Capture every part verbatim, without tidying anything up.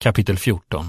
Kapitel fjorton.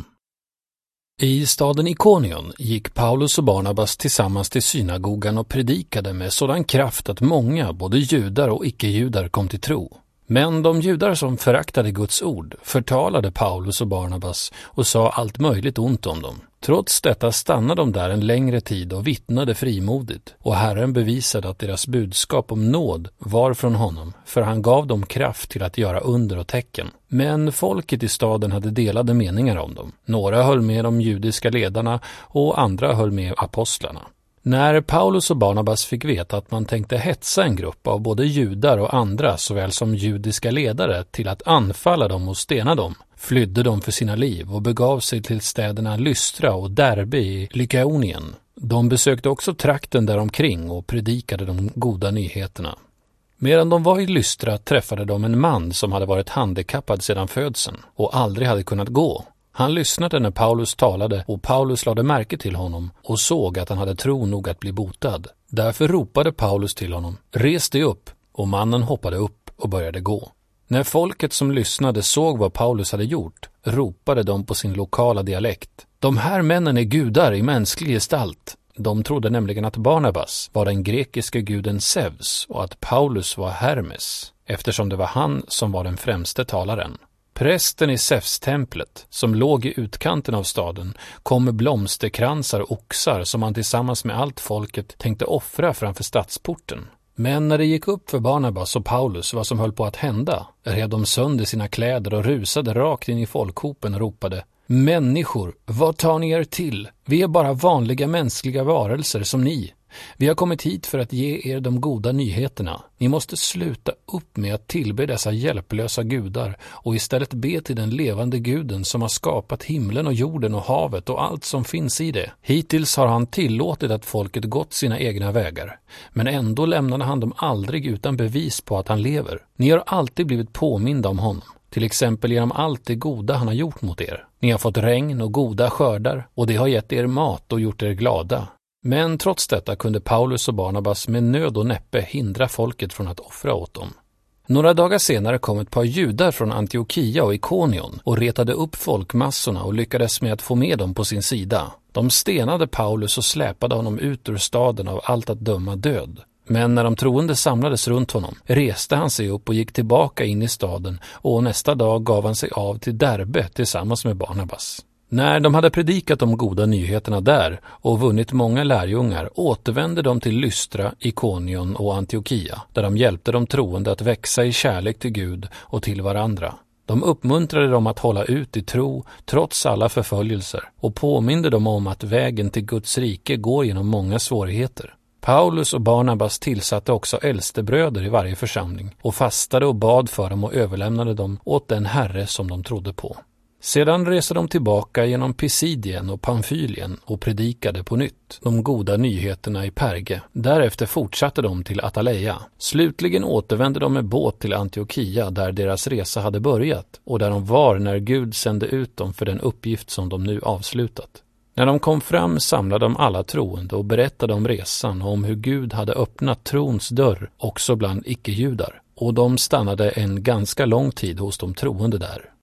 I staden Ikonion gick Paulus och Barnabas tillsammans till synagogan och predikade med sådan kraft att många, både judar och icke-judar, kom till tro. Men de judar som föraktade Guds ord förtalade Paulus och Barnabas och sa allt möjligt ont om dem. Trots detta stannade de där en längre tid och vittnade frimodigt, och Herren bevisade att deras budskap om nåd var från honom, för han gav dem kraft till att göra under och tecken. Men folket i staden hade delade meningar om dem. Några höll med de judiska ledarna och andra höll med apostlarna. När Paulus och Barnabas fick veta att man tänkte hetsa en grupp av både judar och andra såväl som judiska ledare till att anfalla dem och stena dem, flydde de för sina liv och begav sig till städerna Lystra och Derbe i Lykaonien. De besökte också trakten däromkring och predikade de goda nyheterna. Medan de var i Lystra träffade de en man som hade varit handikappad sedan födseln och aldrig hade kunnat gå. Han lyssnade när Paulus talade, och Paulus lade märke till honom och såg att han hade tro nog att bli botad. Därför ropade Paulus till honom: "Res dig upp!" Och mannen hoppade upp och började gå. När folket som lyssnade såg vad Paulus hade gjort, ropade de på sin lokala dialekt: "De här männen är gudar i mänsklig gestalt." De trodde nämligen att Barnabas var den grekiska guden Zeus och att Paulus var Hermes, eftersom det var han som var den främste talaren. Prästen i Zeus-templet, som låg i utkanten av staden, kom med blomsterkransar och oxar som han tillsammans med allt folket tänkte offra framför stadsporten. Men när det gick upp för Barnabas och Paulus vad som höll på att hända, rev de sönder sina kläder och rusade rakt in i folkhopen och ropade: "Människor, vad tar ni er till? Vi är bara vanliga mänskliga varelser som ni. Vi har kommit hit för att ge er de goda nyheterna. Ni måste sluta upp med att tillbe dessa hjälplösa gudar och istället be till den levande guden som har skapat himlen och jorden och havet och allt som finns i det. Hittills har han tillåtit att folket gått sina egna vägar, men ändå lämnade han dem aldrig utan bevis på att han lever. Ni har alltid blivit påminda om honom, till exempel genom allt det goda han har gjort mot er. Ni har fått regn och goda skördar, och det har gett er mat och gjort er glada." Men trots detta kunde Paulus och Barnabas med nöd och näppe hindra folket från att offra åt dem. Några dagar senare kom ett par judar från Antiokia och Ikonion och retade upp folkmassorna och lyckades med att få med dem på sin sida. De stenade Paulus och släpade honom ut ur staden av allt att döma död. Men när de troende samlades runt honom reste han sig upp och gick tillbaka in i staden, och nästa dag gav han sig av till Derbe tillsammans med Barnabas. När de hade predikat de goda nyheterna där och vunnit många lärjungar återvände de till Lystra, Ikonion och Antiokia, där de hjälpte de troende att växa i kärlek till Gud och till varandra. De uppmuntrade dem att hålla ut i tro trots alla förföljelser och påminde dem om att vägen till Guds rike går genom många svårigheter. Paulus och Barnabas tillsatte också äldstebröder i varje församling och fastade och bad för dem och överlämnade dem åt den Herre som de trodde på. Sedan reste de tillbaka genom Pisidien och Pamfylien och predikade på nytt de goda nyheterna i Perge. Därefter fortsatte de till Attaleia. Slutligen återvände de med båt till Antiokia, där deras resa hade börjat och där de var när Gud sände ut dem för den uppgift som de nu avslutat. När de kom fram samlade de alla troende och berättade om resan och om hur Gud hade öppnat trons dörr också bland icke-judar. Och de stannade en ganska lång tid hos de troende där.